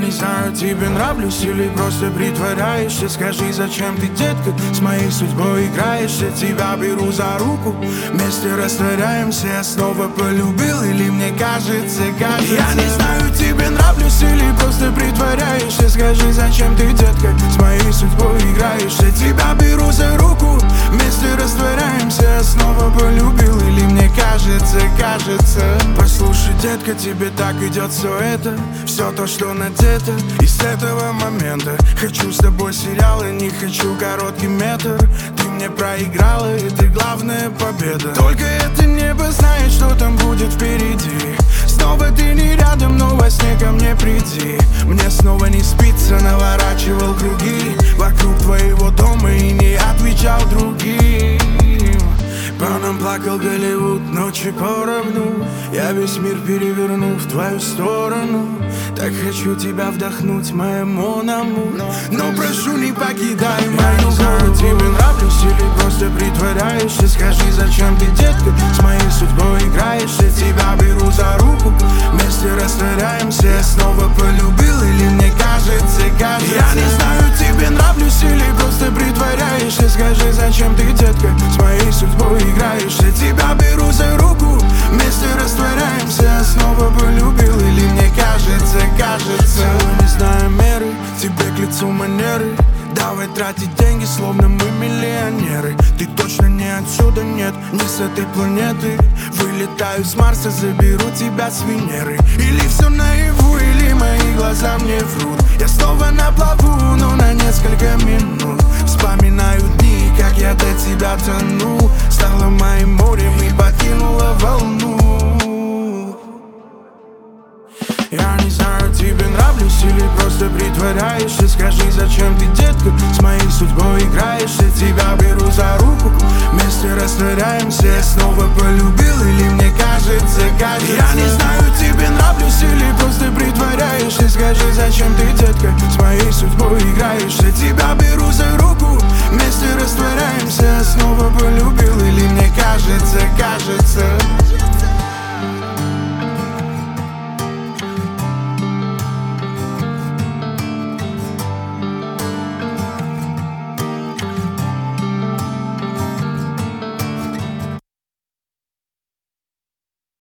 не знаю, тебе нравлюсь или просто притворяешься. Скажи, зачем ты, детка, с моей судьбой играешься? Тебя беру за руку, вместе растворяемся. Я снова полюбил или мне кажется? Я не знаю, тебе нравлюсь или просто притворяешься. Скажи, зачем ты, детка, с моей судьбой играешься? Тебя беру за руку, вместе растворяемся. Я снова полюбил или мне кажется? Послушай, детка, тебе так идет все это, все то, что надето. И с этого момента хочу с тобой сериалы, не хочу короткий метр. Ты мне проиграла, это главная победа. Только это небо знает, что там будет впереди. Снова ты не рядом, но во сне ко мне приди. Мне снова не спится, наворачивал круги вокруг твоего дома и не отвечал другим. По нам плакал Голливуд, ночи поровну. Я весь мир переверну в твою сторону. Так хочу тебя вдохнуть, моему наму. Но прошу, не покидай мою гору. Тебе нравлюсь или просто притворяешься? Скажи, зачем ты, детка, с моей судьбой играешься? Тебя беру за руку, вместе растворяемся. Я снова полюбил или мне кажется? Я не знаю, тебе нравлюсь или просто притворяешься? Скажи, зачем ты, детка, с моей судьбой играешься? Тебя беру за руку, вместе растворяемся. Я снова полюбил или мне кажется? Не знаю меры, тебе к лицу манеры. Давай тратить деньги, словно мы миллионеры. Ты точно не отсюда, нет, не с этой планеты. Вылетаю с Марса, заберу тебя с Венеры. Или все наяву, или мои глаза мне врут. Я снова на плаву, но на несколько минут. Вспоминаю дни, как я до тебя тону. Стала моим морем и покинула волну. Я не знаю, тебе нравлюсь или просто притворяешься? Скажи, зачем ты, детка, с моей судьбой играешься? Тебя беру за руку, вместе растворяемся. Я снова полюбил или мне кажется? Я не знаю, тебе нравлюсь или просто притворяешься? Скажи, зачем ты, детка, с моей судьбой играешься? Тебя беру за руку, вместе растворяемся. Я снова полюбил или мне кажется?